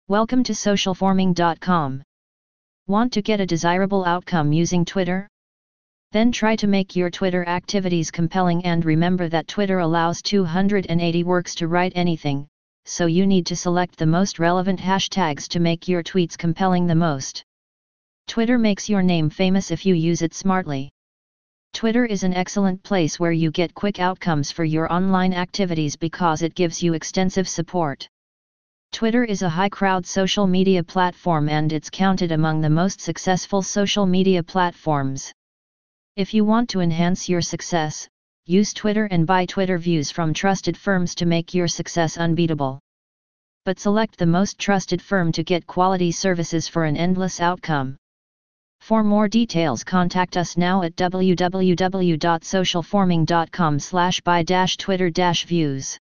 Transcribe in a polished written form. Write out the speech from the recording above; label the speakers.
Speaker 1: Welcome to socialforming.com. Want to get a desirable outcome using Twitter? Then try to make your Twitter activities compelling, and remember that Twitter allows 280 words to write anything, so you need to select the most relevant hashtags to make your tweets compelling the most. Twitter makes your name famous if you use it smartly. Twitter is an excellent place where you get quick outcomes for your online activities because it gives you extensive support. Twitter is a high-crowd social media platform, and it's counted among the most successful social media platforms. If you want to enhance your success, use Twitter and buy Twitter views from trusted firms to make your success unbeatable. But select the most trusted firm to get quality services for an endless outcome. For more details, contact us now at www.socialforming.com/buy-Twitter-views.